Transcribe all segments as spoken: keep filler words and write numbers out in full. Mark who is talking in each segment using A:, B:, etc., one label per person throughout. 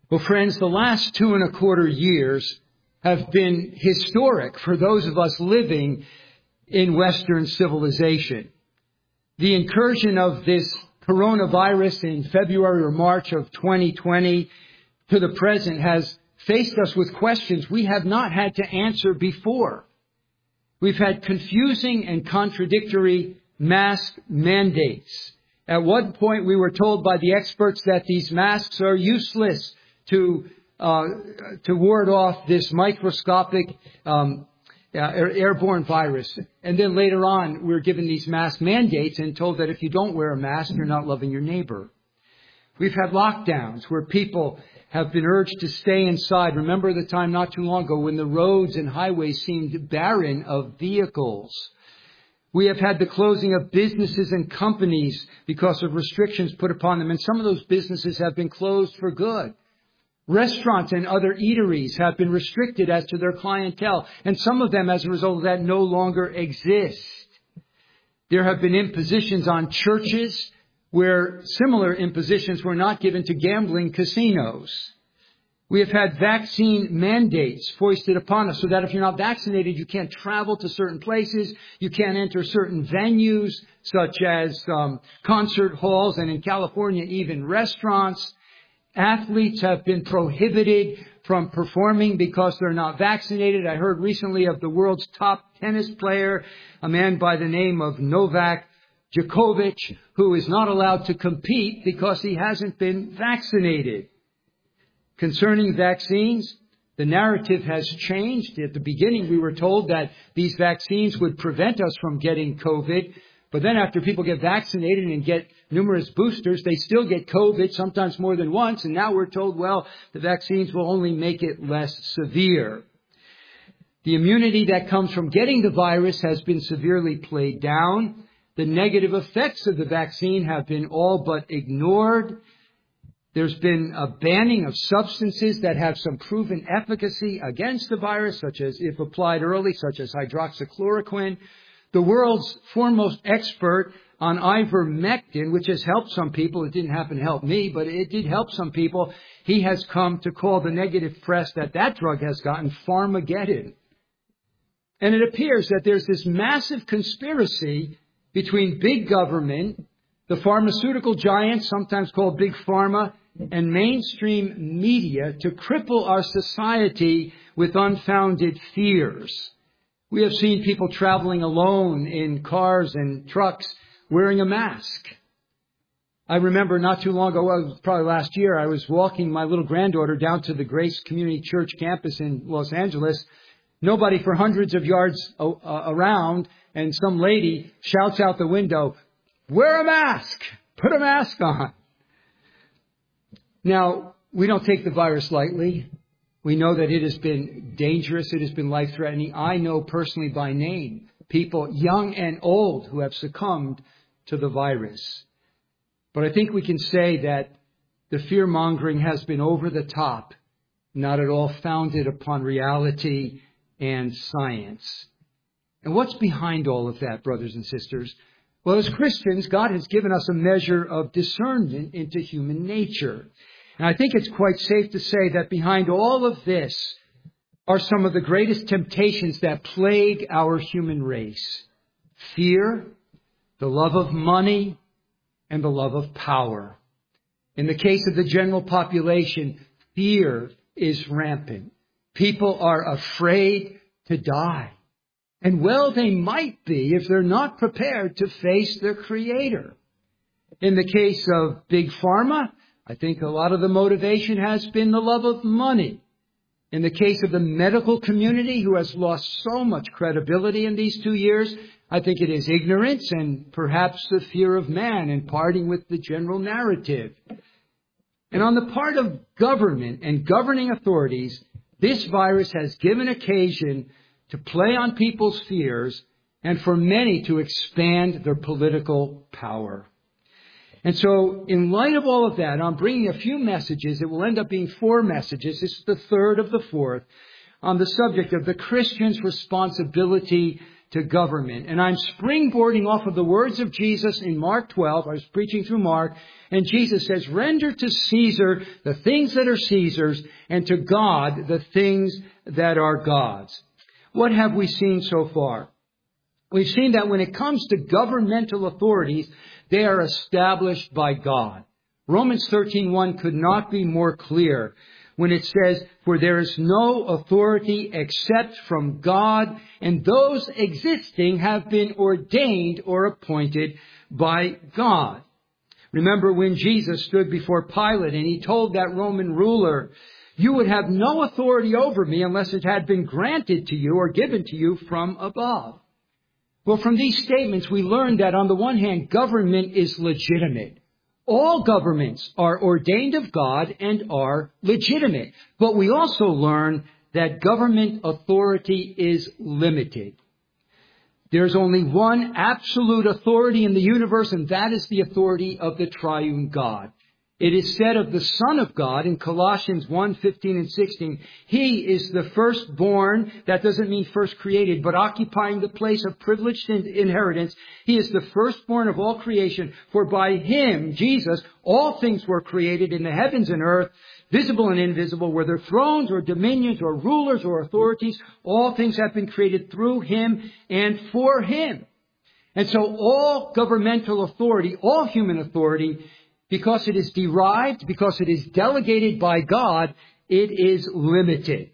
A: Well, friends, the last two and a quarter years have been historic for those of us living in Western civilization. The incursion of this coronavirus in February or March of twenty twenty to the present has faced us with questions we have not had to answer before. We've had confusing and contradictory mask mandates. At one point, we were told by the experts that these masks are useless to uh, to ward off this microscopic um, uh, airborne virus. And then later on, we were given these mask mandates and told that if you don't wear a mask, you're not loving your neighbor. We've had lockdowns where people have been urged to stay inside. Remember the time not too long ago when the roads and highways seemed barren of vehicles. We have had the closing of businesses and companies because of restrictions put upon them. And some of those businesses have been closed for good. Restaurants and other eateries have been restricted as to their clientele. And some of them, as a result of that, no longer exist. There have been impositions on churches where similar impositions were not given to gambling casinos. We have had vaccine mandates foisted upon us so that if you're not vaccinated, you can't travel to certain places, you can't enter certain venues such as um, concert halls and in California, even restaurants. Athletes have been prohibited from performing because they're not vaccinated. I heard recently of the world's top tennis player, a man by the name of Novak Djokovic, who is not allowed to compete because he hasn't been vaccinated. Concerning vaccines, the narrative has changed. At the beginning, we were told that these vaccines would prevent us from getting COVID. But then after people get vaccinated and get numerous boosters, they still get COVID, sometimes more than once. And now we're told, well, the vaccines will only make it less severe. The immunity that comes from getting the virus has been severely played down. The negative effects of the vaccine have been all but ignored. There's been a banning of substances that have some proven efficacy against the virus, such as, if applied early, such as hydroxychloroquine. The world's foremost expert on ivermectin, which has helped some people. It didn't happen to help me, but it did help some people. He has come to call the negative press that that drug has gotten Pharmageddon. And it appears that there's this massive conspiracy between big government, the pharmaceutical giants, sometimes called Big Pharma, and mainstream media to cripple our society with unfounded fears. We have seen people traveling alone in cars and trucks wearing a mask. I remember not too long ago, well, it was probably last year, I was walking my little granddaughter down to the Grace Community Church campus in Los Angeles. Nobody for hundreds of yards uh, around, and some lady shouts out the window, "Wear a mask! Put a mask on!" Now, we don't take the virus lightly. We know that it has been dangerous. It has been life-threatening. I know personally by name people, young and old, who have succumbed to the virus. But I think we can say that the fear-mongering has been over the top, not at all founded upon reality and science. And what's behind all of that, brothers and sisters? Well, as Christians, God has given us a measure of discernment into human nature. And I think it's quite safe to say that behind all of this are some of the greatest temptations that plague our human race. Fear, the love of money, and the love of power. In the case of the general population, fear is rampant. People are afraid to die. And well, they might be if they're not prepared to face their Creator. In the case of Big Pharma, I think a lot of the motivation has been the love of money. In the case of the medical community, who has lost so much credibility in these two years, I think it is ignorance and perhaps the fear of man and parting with the general narrative. And on the part of government and governing authorities, this virus has given occasion to play on people's fears and for many to expand their political power. And so, in light of all of that, I'm bringing a few messages. It will end up being four messages. This is the third of the fourth on the subject of the Christian's responsibility to government. And I'm springboarding off of the words of Jesus in Mark twelve. I was preaching through Mark, and Jesus says, render to Caesar the things that are Caesar's, and to God the things that are God's. What have we seen so far? We've seen that when it comes to governmental authorities, they are established by God. Romans thirteen one could not be more clear when it says, for there is no authority except from God, and those existing have been ordained or appointed by God. Remember when Jesus stood before Pilate and he told that Roman ruler, you would have no authority over me unless it had been granted to you or given to you from above. Well, from these statements, we learn that on the one hand, government is legitimate. All governments are ordained of God and are legitimate. But we also learn that government authority is limited. There's only one absolute authority in the universe, and that is the authority of the triune God. It is said of the Son of God in Colossians one fifteen and sixteen, He is the firstborn. That doesn't mean first created, but occupying the place of privileged inheritance. He is the firstborn of all creation, for by Him, Jesus, all things were created in the heavens and earth, visible and invisible, whether thrones or dominions or rulers or authorities. All things have been created through Him and for Him. And so all governmental authority, all human authority, because it is derived, because it is delegated by God, it is limited.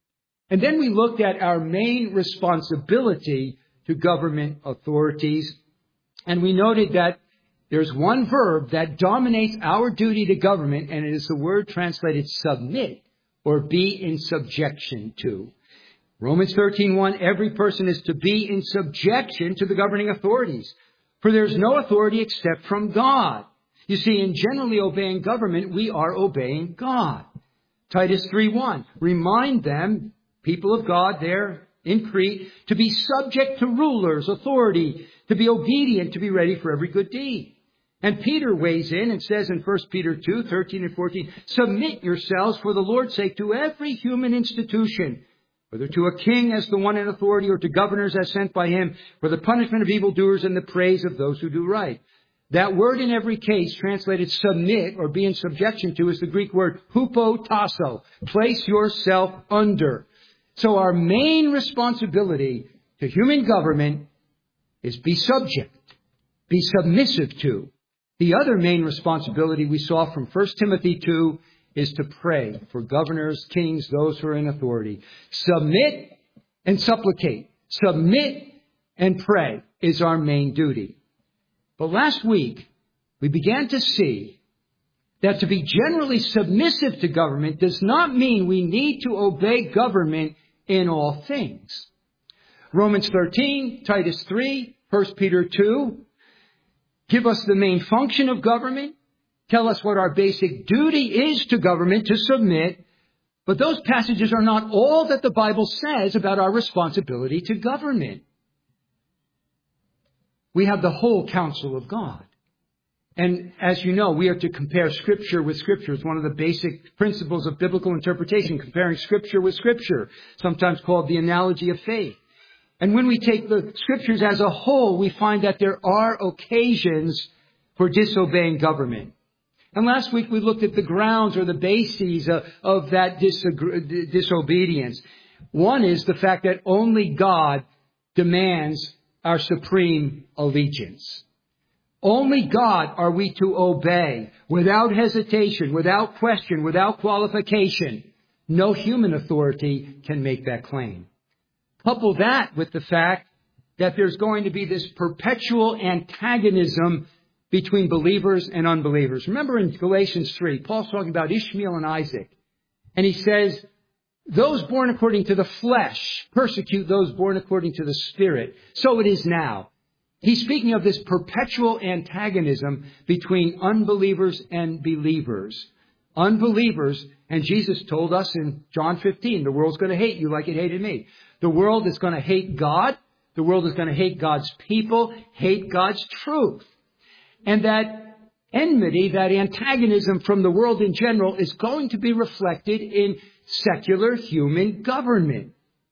A: And then we looked at our main responsibility to government authorities. And we noted that there's one verb that dominates our duty to government, and it is the word translated submit, or be in subjection to. Romans thirteen one, every person is to be in subjection to the governing authorities. For there's no authority except from God. You see, in generally obeying government, we are obeying God. Titus three one, remind them, people of God there in Crete, to be subject to rulers, authority, to be obedient, to be ready for every good deed. And Peter weighs in and says in First Peter two thirteen and fourteen, submit yourselves for the Lord's sake to every human institution, whether to a king as the one in authority or to governors as sent by him, for the punishment of evildoers and the praise of those who do right. That word in every case, translated submit or be in subjection to, is the Greek word hupotasso. Place yourself under. So our main responsibility to human government is be subject, be submissive to. The other main responsibility we saw from First Timothy two is to pray for governors, kings, those who are in authority. Submit and supplicate. Submit and pray is our main duty. But last week, we began to see that to be generally submissive to government does not mean we need to obey government in all things. Romans thirteen, Titus three, First Peter two give us the main function of government, tell us what our basic duty is to government, to submit. But those passages are not all that the Bible says about our responsibility to government. We have the whole counsel of God. And as you know, we are to compare Scripture with Scripture. It's one of the basic principles of biblical interpretation, comparing Scripture with Scripture, sometimes called the analogy of faith. And when we take the Scriptures as a whole, we find that there are occasions for disobeying government. And last week we looked at the grounds or the bases of, of that disag- disobedience. One is the fact that only God demands our supreme allegiance. Only God are we to obey without hesitation, without question, without qualification. No human authority can make that claim. Couple that with the fact that there's going to be this perpetual antagonism between believers and unbelievers. Remember in Galatians three, Paul's talking about Ishmael and Isaac. And he says, those born according to the flesh persecute those born according to the Spirit. So it is now. He's speaking of this perpetual antagonism between unbelievers and believers. Unbelievers, and Jesus told us in John fifteen, the world's going to hate you like it hated me. The world is going to hate God. The world is going to hate God's people, hate God's truth. And that enmity, that antagonism from the world in general is going to be reflected in secular human government.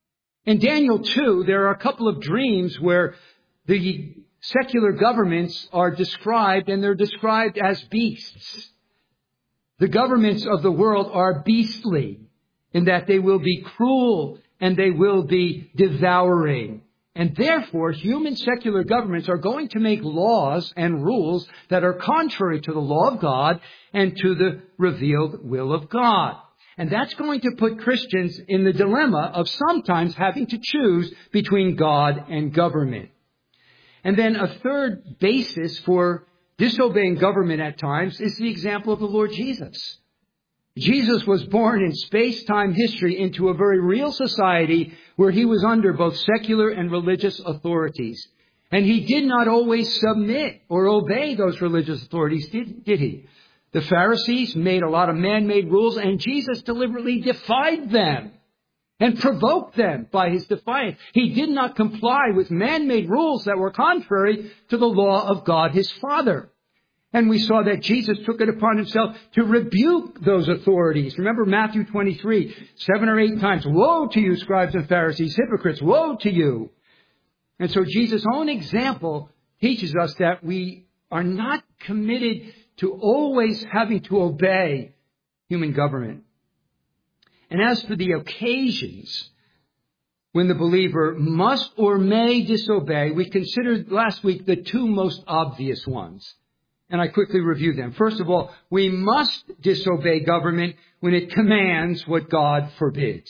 A: In Daniel two, there are a couple of dreams where the secular governments are described, and they're described as beasts. The governments of the world are beastly in that they will be cruel and they will be devouring. And therefore, human secular governments are going to make laws and rules that are contrary to the law of God and to the revealed will of God. And that's going to put Christians in the dilemma of sometimes having to choose between God and government. And then a third basis for disobeying government at times is the example of the Lord Jesus. Jesus was born in space-time history into a very real society where he was under both secular and religious authorities. And he did not always submit or obey those religious authorities, did, did he? The Pharisees made a lot of man-made rules, and Jesus deliberately defied them and provoked them by his defiance. He did not comply with man-made rules that were contrary to the law of God, his Father. And we saw that Jesus took it upon himself to rebuke those authorities. Remember Matthew twenty-three, seven or eight times. Woe to you, scribes and Pharisees, hypocrites, woe to you. And so Jesus' own example teaches us that we are not committed to always having to obey human government. And as for the occasions when the believer must or may disobey, we considered last week the two most obvious ones. And I quickly review them. First of all, we must disobey government when it commands what God forbids.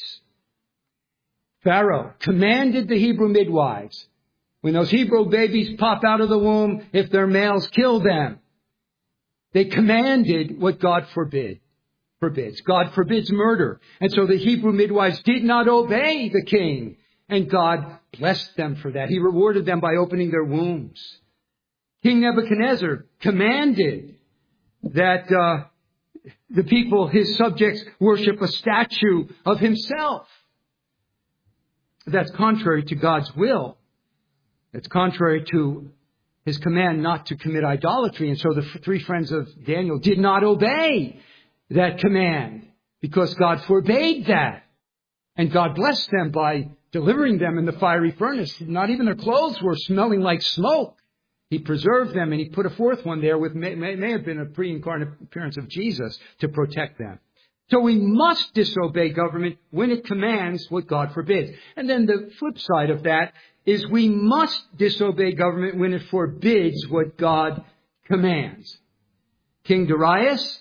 A: Pharaoh commanded the Hebrew midwives, when those Hebrew babies pop out of the womb, if they're males, kill them. They commanded what God forbid, forbids. God forbids murder. And so the Hebrew midwives did not obey the king. And God blessed them for that. He rewarded them by opening their wombs. King Nebuchadnezzar commanded that uh, the people, his subjects, worship a statue of himself. That's contrary to God's will. It's contrary to his command not to commit idolatry. And so the three friends of Daniel did not obey that command because God forbade that. And God blessed them by delivering them in the fiery furnace. Not even their clothes were smelling like smoke. He preserved them, and he put a fourth one there, with may, may, may have been a pre-incarnate appearance of Jesus to protect them. So we must disobey government when it commands what God forbids. And then the flip side of that is we must disobey government when it forbids what God commands. King Darius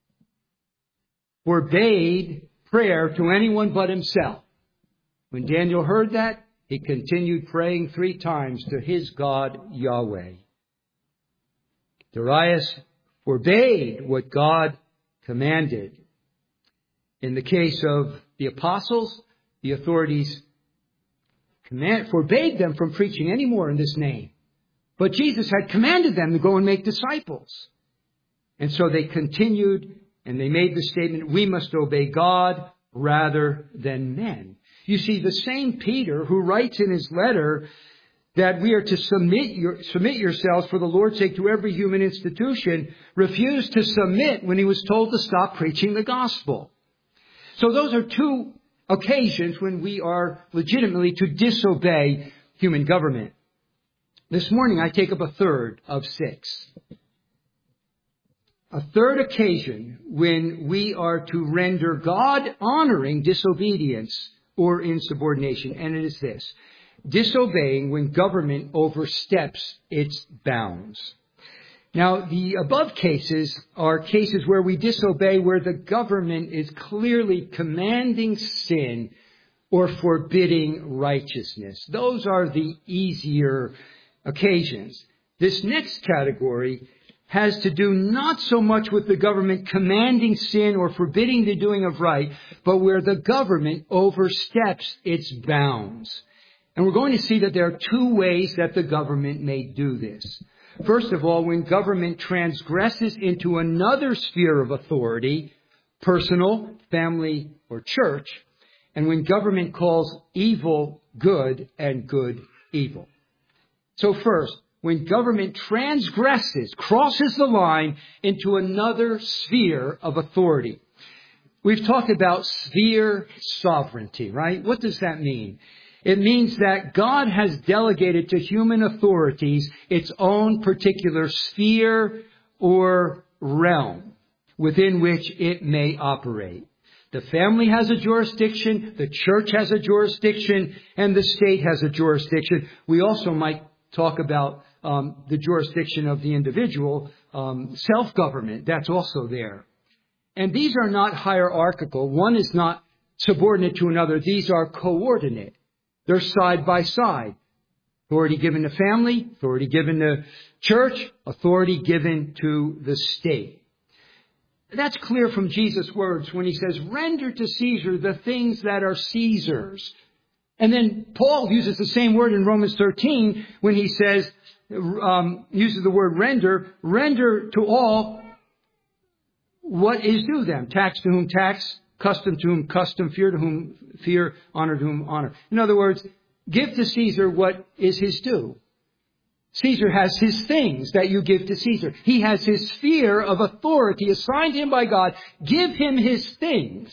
A: forbade prayer to anyone but himself. When Daniel heard that, he continued praying three times to his God, Yahweh. Darius forbade what God commanded. In the case of the apostles, the authorities command, forbade them from preaching any more in this name. But Jesus had commanded them to go and make disciples. And so they continued, and they made the statement, we must obey God rather than men. You see, the same Peter who writes in his letter that we are to submit your, submit yourselves for the Lord's sake to every human institution, refused to submit when he was told to stop preaching the gospel. So those are two occasions when we are legitimately to disobey human government. This morning I take up a third of six. A third occasion when we are to render God-honoring disobedience or insubordination, and it is this: disobeying when government oversteps its bounds. Now, the above cases are cases where we disobey where the government is clearly commanding sin or forbidding righteousness. Those are the easier occasions. This next category has to do not so much with the government commanding sin or forbidding the doing of right, but where the government oversteps its bounds. And we're going to see that there are two ways that the government may do this. First of all, when government transgresses into another sphere of authority, personal, family, or church, and when government calls evil good and good evil. So first, when government transgresses, crosses the line into another sphere of authority. We've talked about sphere sovereignty, right? What does that mean? It means that God has delegated to human authorities its own particular sphere or realm within which it may operate. The family has a jurisdiction, the church has a jurisdiction, and the state has a jurisdiction. We also might talk about um, the jurisdiction of the individual, um, self-government. That's also there. And these are not hierarchical. One is not subordinate to another. These are coordinate. They're side by side. Authority given to family, authority given to church, authority given to the state. That's clear from Jesus' words when he says, render to Caesar the things that are Caesar's. And then Paul uses the same word in Romans thirteen when he says, um, uses the word render, render to all what is due them. Tax to whom tax, custom to whom custom, fear to whom fear, honor to whom honor. In other words, give to Caesar what is his due. Caesar has his things that you give to Caesar. He has his sphere of authority assigned him by God. Give him his things.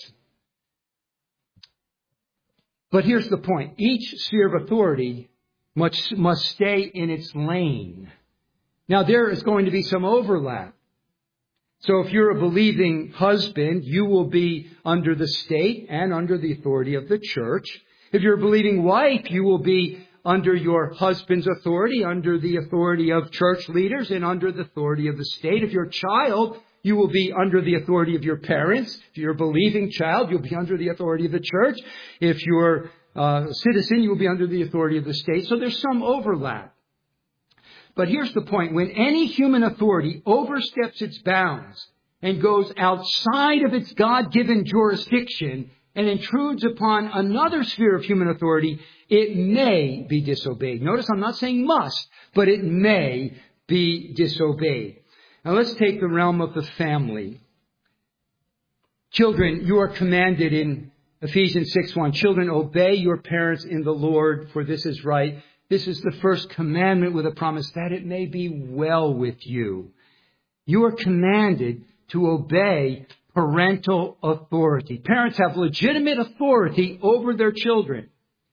A: But here's the point. Each sphere of authority must, must stay in its lane. Now, there is going to be some overlap. So if you're a believing husband, you will be under the state and under the authority of the church. If you're a believing wife, you will be under your husband's authority, under the authority of church leaders, and under the authority of the state. If you're a child, you will be under the authority of your parents. If you're a believing child, you'll be under the authority of the church. If you're a citizen, you will be under the authority of the state. So there's some overlap. But here's the point. When any human authority oversteps its bounds and goes outside of its God-given jurisdiction and intrudes upon another sphere of human authority, it may be disobeyed. Notice I'm not saying must, but it may be disobeyed. Now let's take the realm of the family. Children, you are commanded in Ephesians six one, children, obey your parents in the Lord, for this is right. This is the first commandment with a promise that it may be well with you. You are commanded to obey parental authority. Parents have legitimate authority over their children.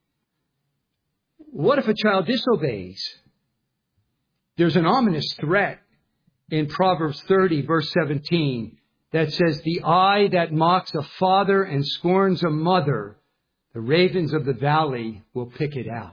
A: What if a child disobeys? There's an ominous threat in Proverbs thirty, verse seventeen, that says, the eye that mocks a father and scorns a mother, the ravens of the valley will pick it out.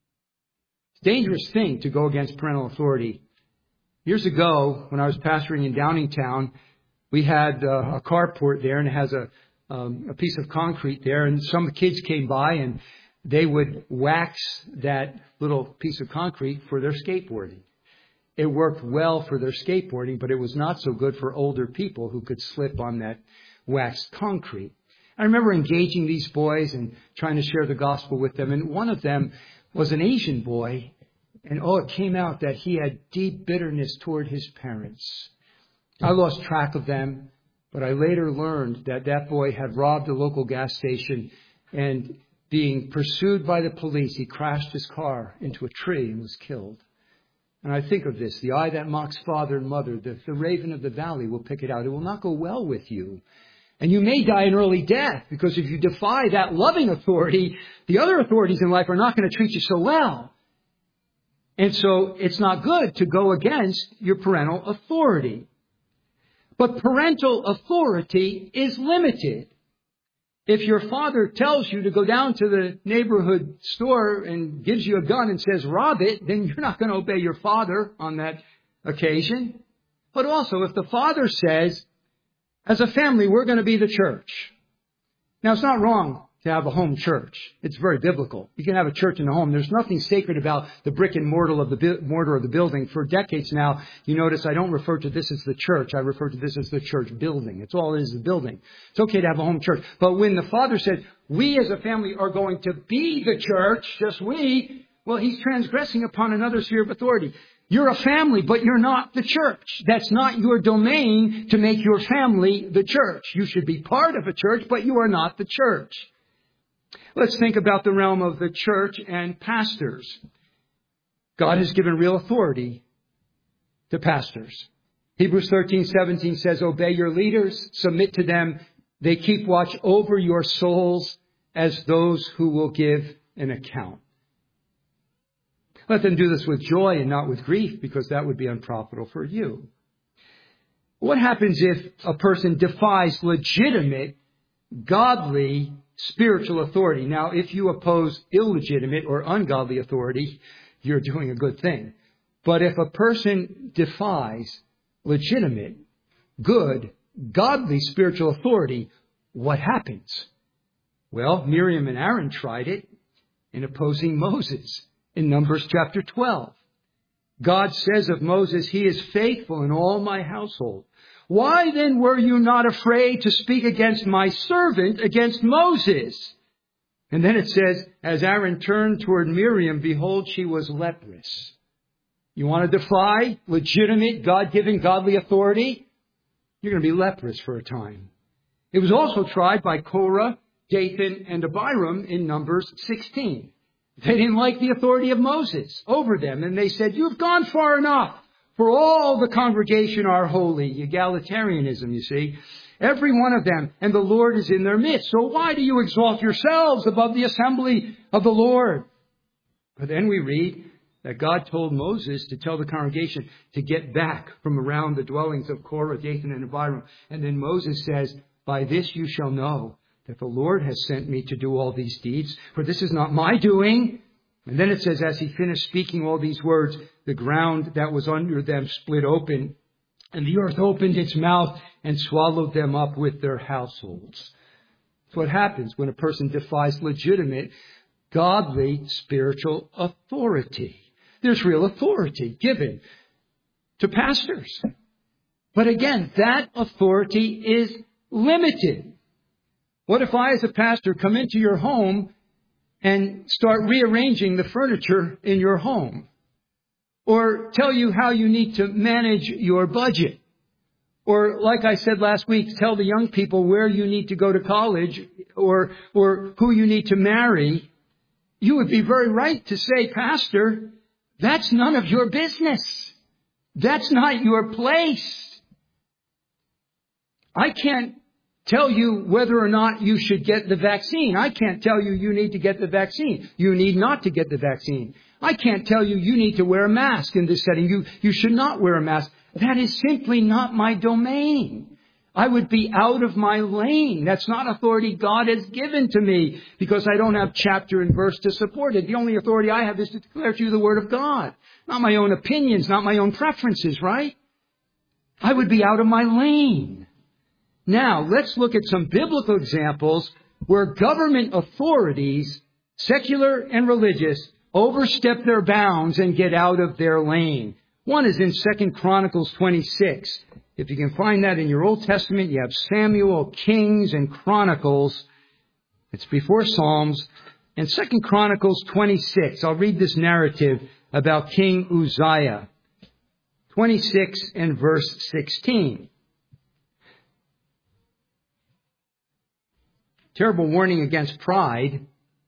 A: It's a dangerous thing to go against parental authority. Years ago, when I was pastoring in Downingtown, we had uh, a carport there, and it has a, um, a piece of concrete there, and some kids came by and they would wax that little piece of concrete for their skateboarding. It worked well for their skateboarding, but it was not so good for older people who could slip on that waxed concrete. I remember engaging these boys and trying to share the gospel with them, and one of them was an Asian boy, and oh, it came out that he had deep bitterness toward his parents. I lost track of them, but I later learned that that boy had robbed a local gas station, and being pursued by the police, he crashed his car into a tree and was killed. And I think of this, the eye that mocks father and mother, the, the raven of the valley will pick it out. It will not go well with you. And you may die an early death, because if you defy that loving authority, the other authorities in life are not going to treat you so well. And so it's not good to go against your parental authority. But parental authority is limited. If your father tells you to go down to the neighborhood store and gives you a gun and says, rob it, then you're not going to obey your father on that occasion. But also, if the father says, as a family, we're going to be the church. Now, it's not wrong to have a home church. It's very biblical. You can have a church in the home. There's nothing sacred about the brick and mortar of the mortar of the building. For decades now, you notice I don't refer to this as the church. I refer to this as the church building. It's all it is, the building. It's okay to have a home church. But when the father said, we as a family are going to be the church, just we, well, he's transgressing upon another sphere of authority. You're a family, but you're not the church. That's not your domain to make your family the church. You should be part of a church, but you are not the church. Let's think about the realm of the church and pastors. God has given real authority to pastors. Hebrews thirteen seventeen says, obey your leaders, submit to them. They keep watch over your souls as those who will give an account. Let them do this with joy and not with grief, because that would be unprofitable for you. What happens if a person defies legitimate, godly, spiritual authority? Now, if you oppose illegitimate or ungodly authority, you're doing a good thing. But if a person defies legitimate, good, godly spiritual authority, what happens? Well, Miriam and Aaron tried it in opposing Moses in Numbers chapter twelve. God says of Moses, "He is faithful in all my household. Why then were you not afraid to speak against my servant, against Moses?" And then it says, as Aaron turned toward Miriam, behold, she was leprous. You want to defy legitimate, God-given, godly authority? You're going to be leprous for a time. It was also tried by Korah, Dathan, and Abiram in Numbers sixteen. They didn't like the authority of Moses over them, and they said, "You've gone far enough. For all the congregation are holy." Egalitarianism, you see. Every one of them, and the Lord is in their midst. So why do you exalt yourselves above the assembly of the Lord? But then we read that God told Moses to tell the congregation to get back from around the dwellings of Korah, Dathan, and Abiram. And then Moses says, "By this you shall know that the Lord has sent me to do all these deeds, for this is not my doing." And then it says, as he finished speaking all these words, the ground that was under them split open, and the earth opened its mouth and swallowed them up with their households. That's what happens when a person defies legitimate, godly, spiritual authority. There's real authority given to pastors. But again, that authority is limited. What if I, as a pastor, come into your home and start rearranging the furniture in your home? Or tell you how you need to manage your budget? Or, like I said last week, tell the young people where you need to go to college or, or who you need to marry? You would be very right to say, "Pastor, that's none of your business. That's not your place. I can't tell you whether or not you should get the vaccine. I can't tell you you need to get the vaccine. You need not to get the vaccine. I can't tell you you need to wear a mask in this setting. You, you should not wear a mask. That is simply not my domain. I would be out of my lane. That's not authority God has given to me, because I don't have chapter and verse to support it. The only authority I have is to declare to you the Word of God. Not my own opinions, not my own preferences, right? I would be out of my lane. Now, let's look at some biblical examples where government authorities, secular and religious, overstep their bounds and get out of their lane. One is in Second Chronicles twenty-six. If you can find that in your Old Testament, you have Samuel, Kings, and Chronicles. It's before Psalms. And Second Chronicles twenty-six, I'll read this narrative about King Uzziah. twenty-six and verse sixteen. Terrible warning against pride.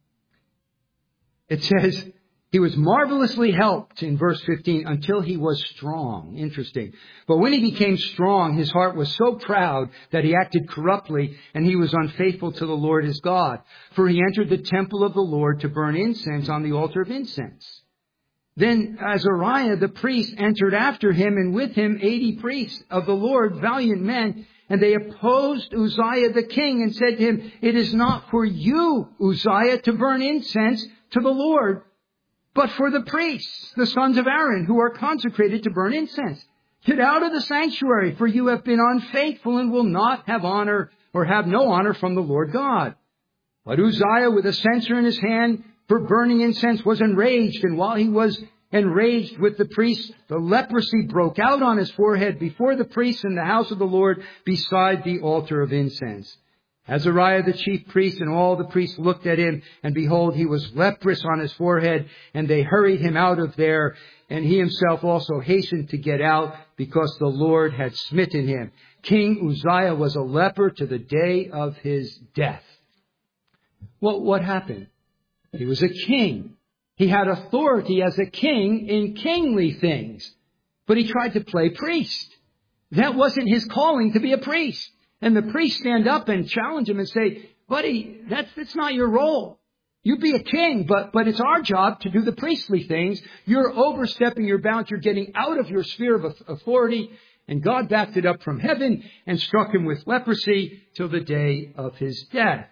A: It says, he was marvelously helped in verse fifteen until he was strong. Interesting. But when he became strong, his heart was so proud that he acted corruptly, and he was unfaithful to the Lord his God. For he entered the temple of the Lord to burn incense on the altar of incense. Then Azariah the priest entered after him, and with him eighty priests of the Lord, valiant men. And they opposed Uzziah the king and said to him, "It is not for you, Uzziah, to burn incense to the Lord, but for the priests, the sons of Aaron, who are consecrated to burn incense. Get out of the sanctuary, for you have been unfaithful and will not have honor or have no honor from the Lord God." But Uzziah, with a censer in his hand for burning incense, was enraged. And while he was enraged with the priests, the leprosy broke out on his forehead before the priests in the house of the Lord beside the altar of incense. Azariah the chief priest and all the priests looked at him, and behold, he was leprous on his forehead, and they hurried him out of there. And he himself also hastened to get out, because the Lord had smitten him. King Uzziah was a leper to the day of his death. Well, what happened? He was a king. He had authority as a king in kingly things. But he tried to play priest. That wasn't his calling to be a priest. And the priests stand up and challenge him and say, "Buddy, that's, that's not your role. You be a king, but, but it's our job to do the priestly things. You're overstepping your bounds. You're getting out of your sphere of authority. And God backed it up from heaven and struck him with leprosy till the day of his death.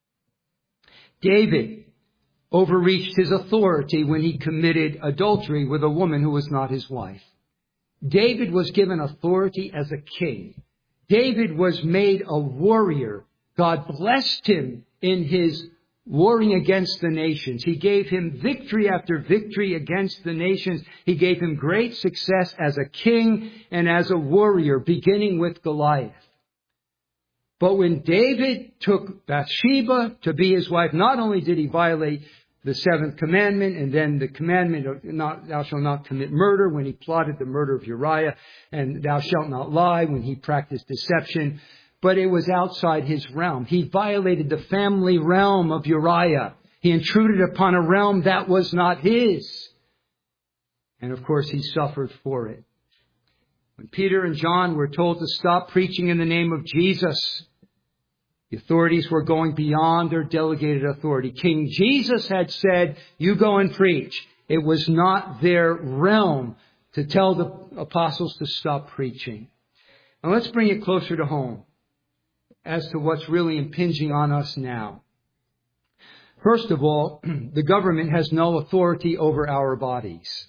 A: David overreached his authority when he committed adultery with a woman who was not his wife. David was given authority as a king. David was made a warrior. God blessed him in his warring against the nations. He gave him victory after victory against the nations. He gave him great success as a king and as a warrior, beginning with Goliath. But when David took Bathsheba to be his wife, not only did he violate the seventh commandment and then the commandment of not, thou shalt not commit murder when he plotted the murder of Uriah, and thou shalt not lie when he practiced deception, but it was outside his realm. He violated the family realm of Uriah. He intruded upon a realm that was not his. And of course, he suffered for it. When Peter and John were told to stop preaching in the name of Jesus, the authorities were going beyond their delegated authority. King Jesus had said, you go and preach. It was not their realm to tell the apostles to stop preaching. Now let's bring it closer to home as to what's really impinging on us now. First of all, the government has no authority over our bodies.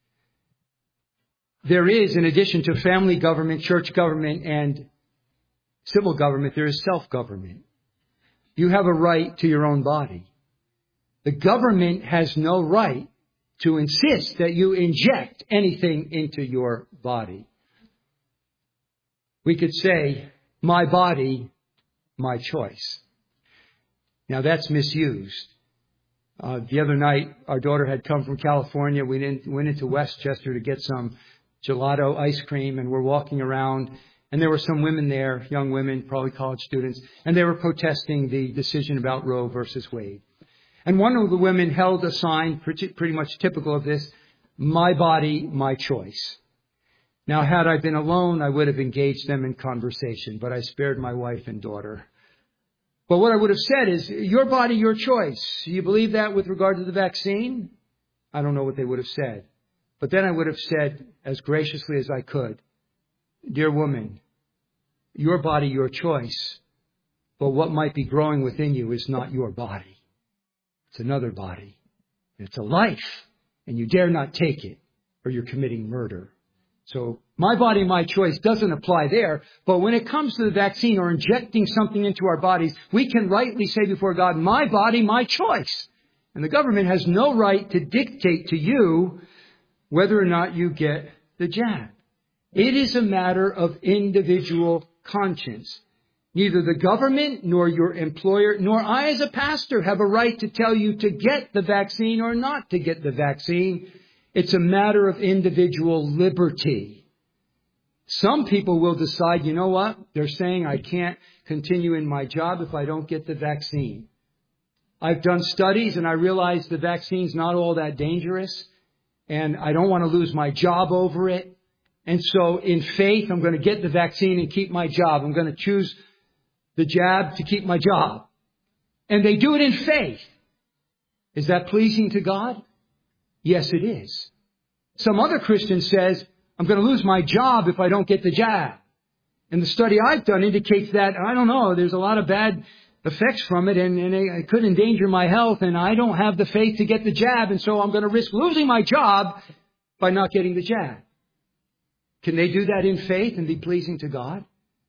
A: There is, in addition to family government, church government, and civil government, there is self-government. You have a right to your own body. The government has no right to insist that you inject anything into your body. We could say, my body, my choice. Now that's misused. Uh, the other night, our daughter had come from California. We didn't, went into Westchester to get some gelato ice cream, and we're walking around, and there were some women there, young women, probably college students, and they were protesting the decision about Roe versus Wade. And one of the women held a sign, pretty, pretty much typical of this, my body, my choice. Now, had I been alone, I would have engaged them in conversation, but I spared my wife and daughter. But what I would have said is, your body, your choice. You believe that with regard to the vaccine? I don't know what they would have said. But then I would have said, as graciously as I could, dear woman, your body, your choice. But what might be growing within you is not your body. It's another body. It's a life. And you dare not take it, or you're committing murder. So my body, my choice doesn't apply there. But when it comes to the vaccine or injecting something into our bodies, we can rightly say before God, my body, my choice. And the government has no right to dictate to you whether or not you get the jab. It is a matter of individual conscience. Neither the government nor your employer nor I as a pastor have a right to tell you to get the vaccine or not to get the vaccine. It's a matter of individual liberty. Some people will decide, you know what? They're saying I can't continue in my job if I don't get the vaccine. I've done studies and I realize the vaccine's not all that dangerous. And I don't want to lose my job over it. And so in faith, I'm going to get the vaccine and keep my job. I'm going to choose the jab to keep my job. And they do it in faith. Is that pleasing to God? Yes, it is. Some other Christian says, I'm going to lose my job if I don't get the jab. And the study I've done indicates that, I don't know, there's a lot of bad effects from it, and, and it could endanger my health, and I don't have the faith to get the jab, and so I'm going to risk losing my job by not getting the jab. Can they do that in faith and be pleasing to God?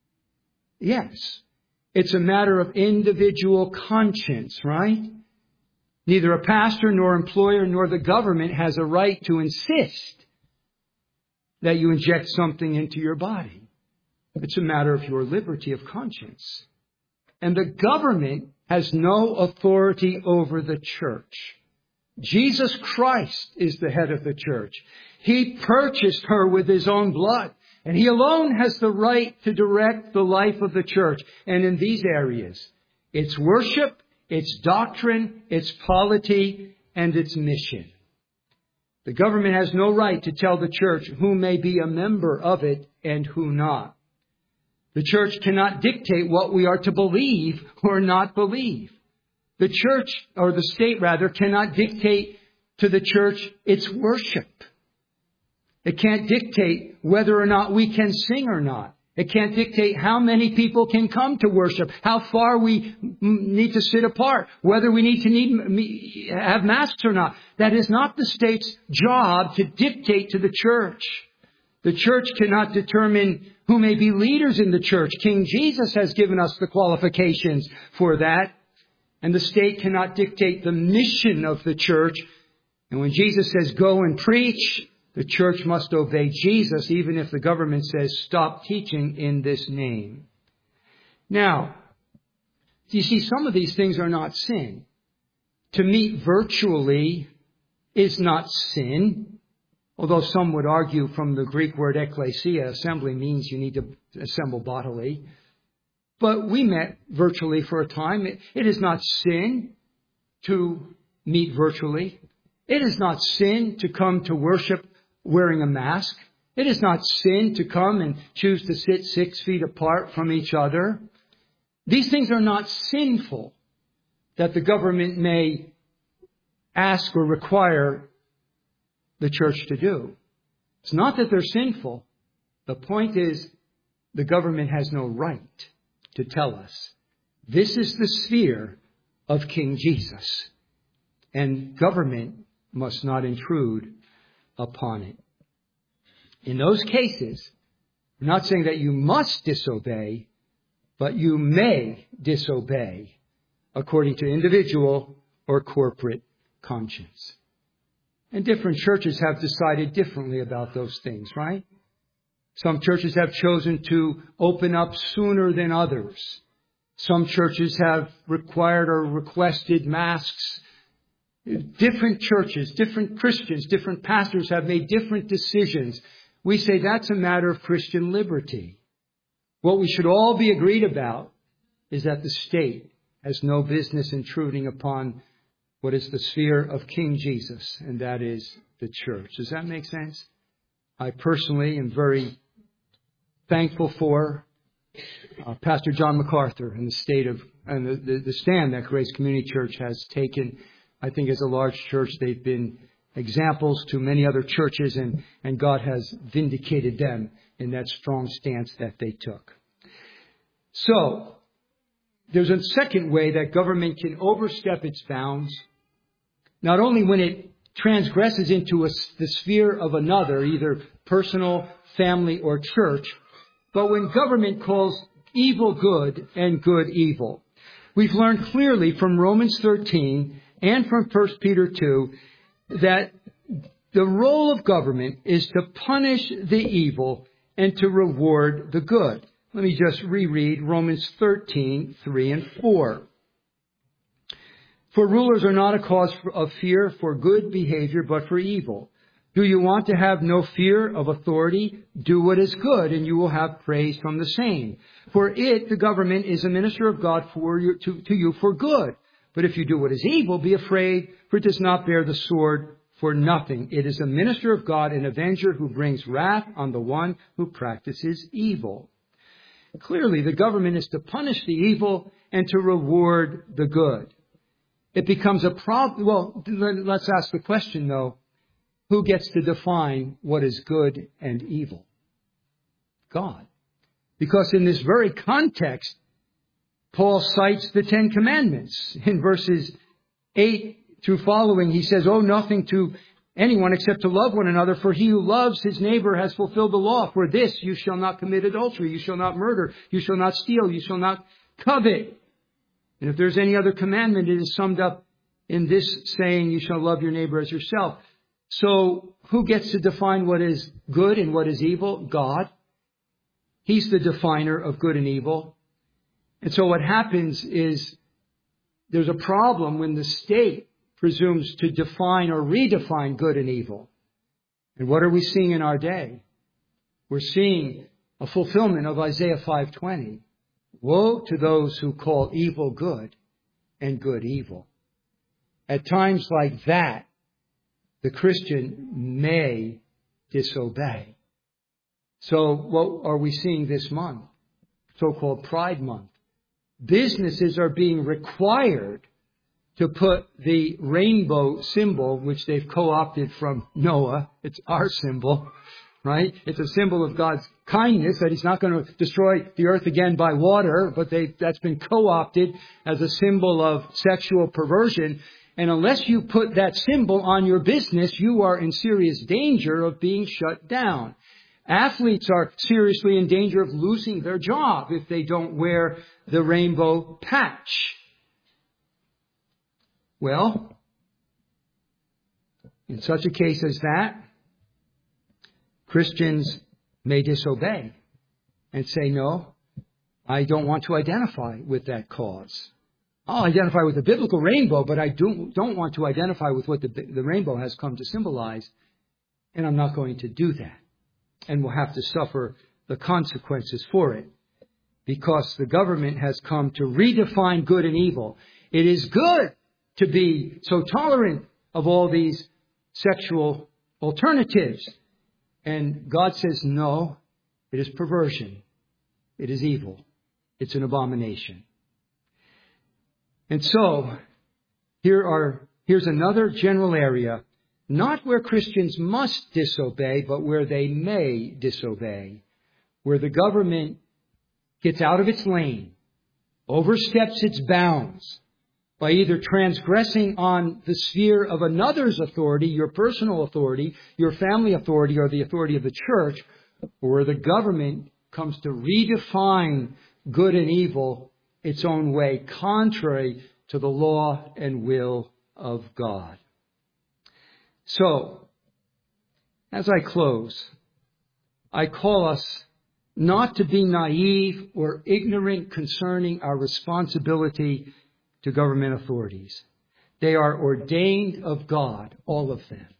A: Yes. It's a matter of individual conscience, right? Neither a pastor nor employer nor the government has a right to insist that you inject something into your body. It's a matter of your liberty of conscience. And the government has no authority over the church. Jesus Christ is the head of the church. He purchased her with his own blood. And he alone has the right to direct the life of the church. And in these areas, its worship, its doctrine, its polity, and its mission. The government has no right to tell the church who may be a member of it and who not. The church cannot dictate what we are to believe or not believe. The church, or the state rather, cannot dictate to the church its worship. It can't dictate whether or not we can sing or not. It can't dictate how many people can come to worship, how far we need to sit apart, whether we need to need have masks or not. That is not the state's job to dictate to the church. The church cannot determine who may be leaders in the church. King Jesus has given us the qualifications for that. And the state cannot dictate the mission of the church. And when Jesus says, go and preach, the church must obey Jesus, even if the government says, stop teaching in this name. Now, you see, some of these things are not sin. To meet virtually is not sin. Although some would argue from the Greek word ekklesia, assembly means you need to assemble bodily. But we met virtually for a time. It, it is not sin to meet virtually. It is not sin to come to worship wearing a mask. It is not sin to come and choose to sit six feet apart from each other. These things are not sinful that the government may ask or require the church to do. It's not that they're sinful. The point is the government has no right to tell us this is the sphere of King Jesus, and government must not intrude upon it. In those cases, we're not saying that you must disobey, but you may disobey according to individual or corporate conscience. And different churches have decided differently about those things, right? Some churches have chosen to open up sooner than others. Some churches have required or requested masks. Different churches, different Christians, different pastors have made different decisions. We say that's a matter of Christian liberty. What we should all be agreed about is that the state has no business intruding upon what is the sphere of King Jesus, and that is the church. Does that make sense? I personally am very thankful for uh, Pastor John MacArthur and the state of and the, the, the stand that Grace Community Church has taken. I think as a large church, they've been examples to many other churches, and, and God has vindicated them in that strong stance that they took. So, there's a second way that government can overstep its bounds, not only when it transgresses into a, the sphere of another, either personal, family, or church, but when government calls evil good and good evil. We've learned clearly from Romans thirteen and from First Peter two that the role of government is to punish the evil and to reward the good. Let me just reread Romans thirteen, three and four. For rulers are not a cause of fear for good behavior, but for evil. Do you want to have no fear of authority? Do what is good, and you will have praise from the same. For it, the government, is a minister of God for you, to, to you for good. But if you do what is evil, be afraid, for it does not bear the sword for nothing. It is a minister of God, an avenger who brings wrath on the one who practices evil. Clearly, the government is to punish the evil and to reward the good. It becomes a problem. Well, let's ask the question, though. Who gets to define what is good and evil? God. Because in this very context, Paul cites the Ten Commandments. In verses eight through following, he says, owe nothing to anyone except to love one another, for he who loves his neighbor has fulfilled the law. For this, you shall not commit adultery, you shall not murder, you shall not steal, you shall not covet. And if there's any other commandment, it is summed up in this saying, you shall love your neighbor as yourself. So who gets to define what is good and what is evil? God. He's the definer of good and evil. And so what happens is there's a problem when the state presumes to define or redefine good and evil. And what are we seeing in our day? We're seeing a fulfillment of Isaiah five twenty. Woe to those who call evil good and good evil. At times like that, the Christian may disobey. So what are we seeing this month? So-called Pride Month. Businesses are being required to put the rainbow symbol, which they've co-opted from Noah. It's our symbol, right? It's a symbol of God's kindness, that He's not going to destroy the earth again by water, but they, that's been co-opted as a symbol of sexual perversion. And unless you put that symbol on your business, you are in serious danger of being shut down. Athletes are seriously in danger of losing their job if they don't wear the rainbow patch. Well, in such a case as that, Christians may disobey and say, no, I don't want to identify with that cause. I'll identify with the biblical rainbow, but I don't, don't want to identify with what the, the rainbow has come to symbolize, and I'm not going to do that. And will have to suffer the consequences for it, because the government has come to redefine good and evil. It is good to be so tolerant of all these sexual alternatives. And God says, no, it is perversion. It is evil. It's an abomination. And so, here are, here's another general area, not where Christians must disobey, but where they may disobey, where the government gets out of its lane, oversteps its bounds, by either transgressing on the sphere of another's authority, your personal authority, your family authority, or the authority of the church, or where the government comes to redefine good and evil its own way, contrary to the law and will of God. So, as I close, I call us not to be naive or ignorant concerning our responsibility to government authorities. They are ordained of God, all of them.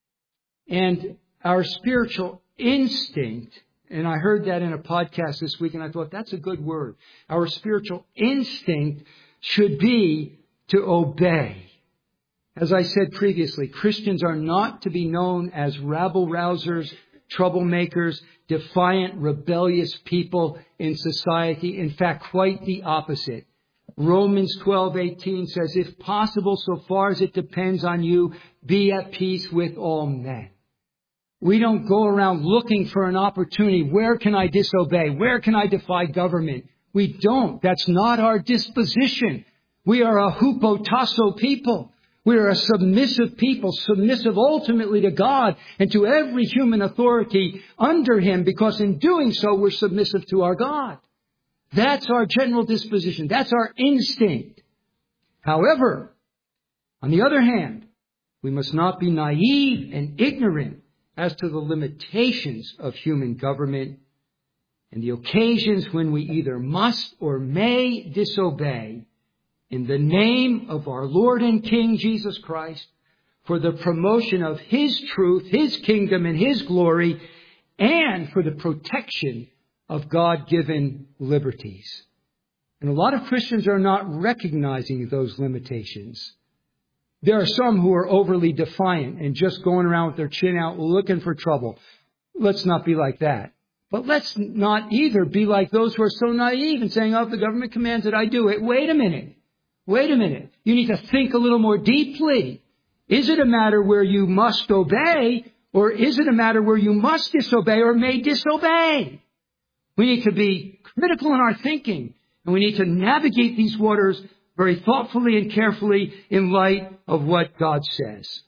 A: And our spiritual instinct, and I heard that in a podcast this week, and I thought that's a good word. Our spiritual instinct should be to obey. As I said previously, Christians are not to be known as rabble-rousers, troublemakers, defiant, rebellious people in society. In fact, quite the opposite. Romans twelve eighteen says, if possible, so far as it depends on you, be at peace with all men. We don't go around looking for an opportunity. Where can I disobey? Where can I defy government? We don't. That's not our disposition. We are a hupotasso people. We are a submissive people, submissive ultimately to God and to every human authority under Him, because in doing so, we're submissive to our God. That's our general disposition. That's our instinct. However, on the other hand, we must not be naive and ignorant as to the limitations of human government and the occasions when we either must or may disobey in the name of our Lord and King Jesus Christ for the promotion of His truth, His kingdom, and His glory, and for the protection of God-given liberties. And a lot of Christians are not recognizing those limitations. There are some who are overly defiant and just going around with their chin out looking for trouble. Let's not be like that. But let's not either be like those who are so naive and saying, oh, if the government commands it, I do it. Wait a minute. Wait a minute. You need to think a little more deeply. Is it a matter where you must obey, or is it a matter where you must disobey or may disobey? We need to be critical in our thinking, and we need to navigate these waters very thoughtfully and carefully in light of what God says.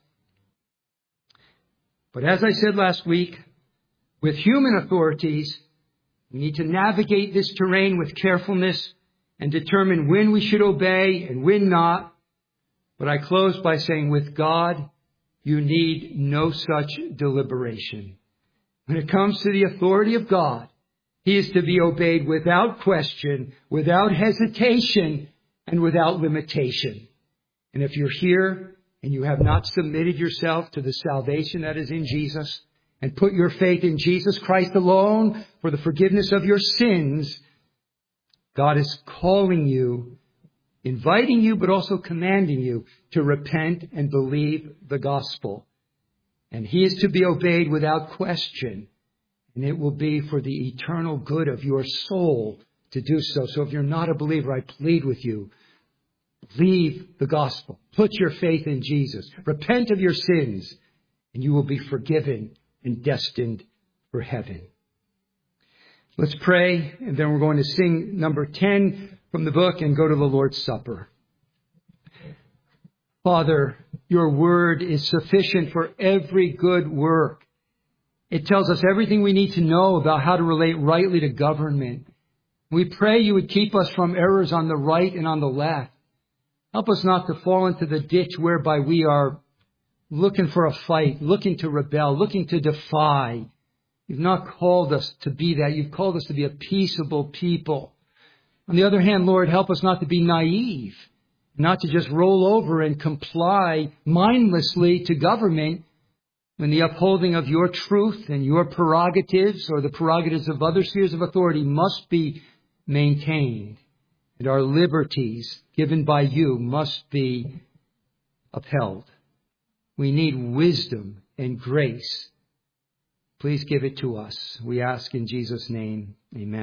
A: But as I said last week, with human authorities, we need to navigate this terrain with carefulness and determine when we should obey and when not. But I close by saying, with God, you need no such deliberation. When it comes to the authority of God, He is to be obeyed without question, without hesitation, and without limitation. And if you're here and you have not submitted yourself to the salvation that is in Jesus, and put your faith in Jesus Christ alone for the forgiveness of your sins, God is calling you, inviting you, but also commanding you to repent and believe the gospel. And He is to be obeyed without question. And it will be for the eternal good of your soul to do so. So if you're not a believer, I plead with you, Leave the gospel. Put your faith in Jesus. Repent of your sins, and you will be forgiven and destined for heaven. Let's pray, and then we're going to sing number ten from the book and go to the Lord's Supper. Father, your word is sufficient for every good work. It tells us everything we need to know about how to relate rightly to government. We pray you would keep us from errors on the right and on the left. Help us not to fall into the ditch whereby we are looking for a fight, looking to rebel, looking to defy. You've not called us to be that. You've called us to be a peaceable people. On the other hand, Lord, help us not to be naive, not to just roll over and comply mindlessly to government when the upholding of your truth and your prerogatives or the prerogatives of other spheres of authority must be maintained. And our liberties given by you must be upheld. We need wisdom and grace. Please give it to us. We ask in Jesus' name. Amen.